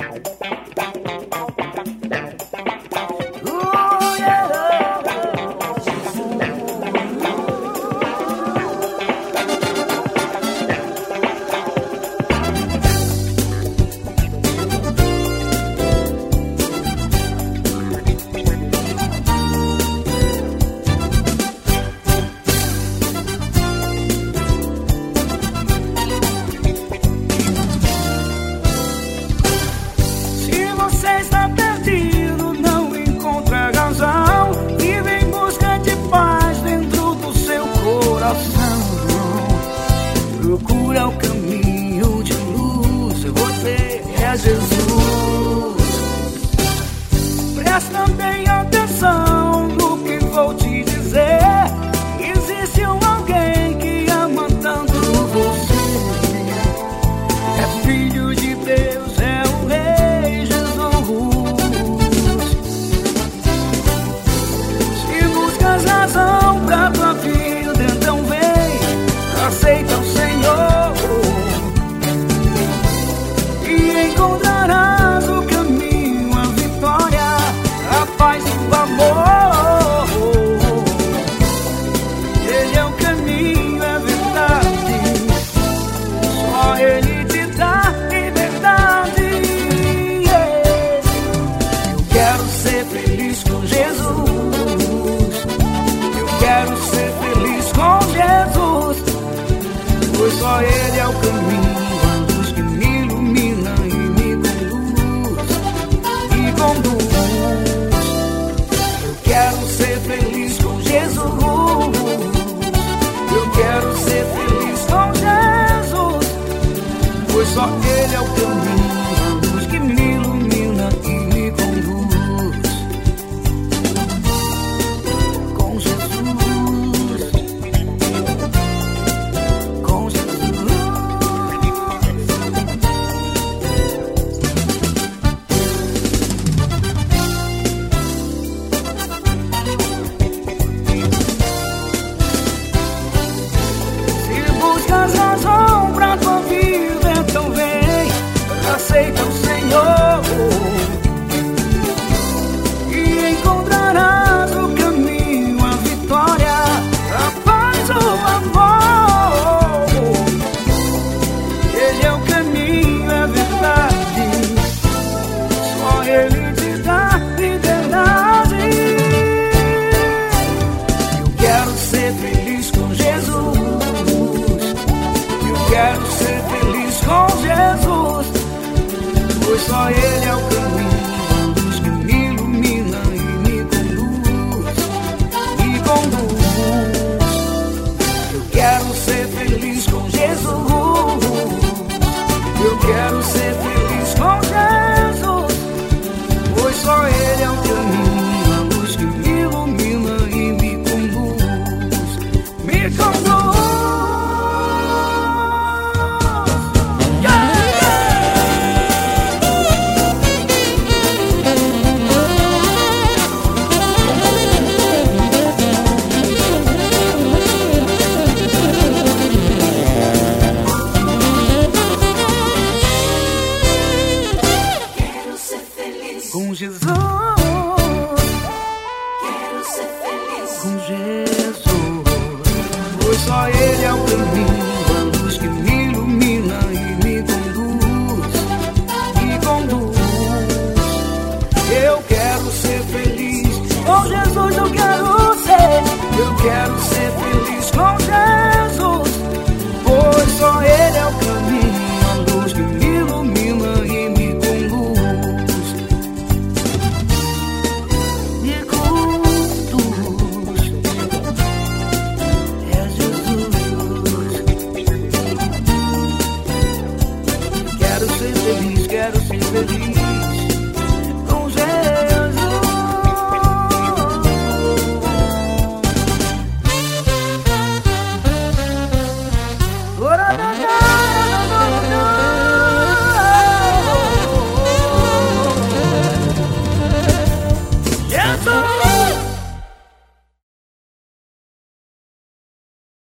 Procura o caminho de luz, você é Jesus. Presta bem atenção no que vou te dizer. Existe alguém que ama tanto você. É filho de Deus, é o Rei Jesus. Se buscas razão pra tua vida, então vem, aceita o Senhor e encontrarás o caminho, a vitória, a paz e o amor. Ele é o caminho, é verdade, só Ele te dá liberdade. Eu quero ser feliz com Jesus, eu quero ser feliz com Jesus, pois só Ele é o caminho, a luz que me ilumina e me conduz. Eu quero ser feliz com Jesus, eu quero ser feliz com Jesus, pois só Ele é o caminho, a luz que me ilumina e me conduz. Com Jesus, com Jesus. Se buscas razão pra tua vida, então vem, aceita o Senhor e encontrarás o caminho, a vitória, a paz, o amor. Ele é o caminho, é verdade, só Ele te dá liberdade. Eu quero ser feliz com Jesus, eu quero ser feliz com Jesus, pois só Ele é o caminho, a luz que me ilumina e me conduz. Eu quero ser feliz com Jesus, eu quero ser feliz com Jesus, pois só Ele é o caminho, a luz que me ilumina e me conduz. Me conduz. Quero ser feliz, Com Jesus, quero ser feliz. com Jesus, pois só Ele é o caminho,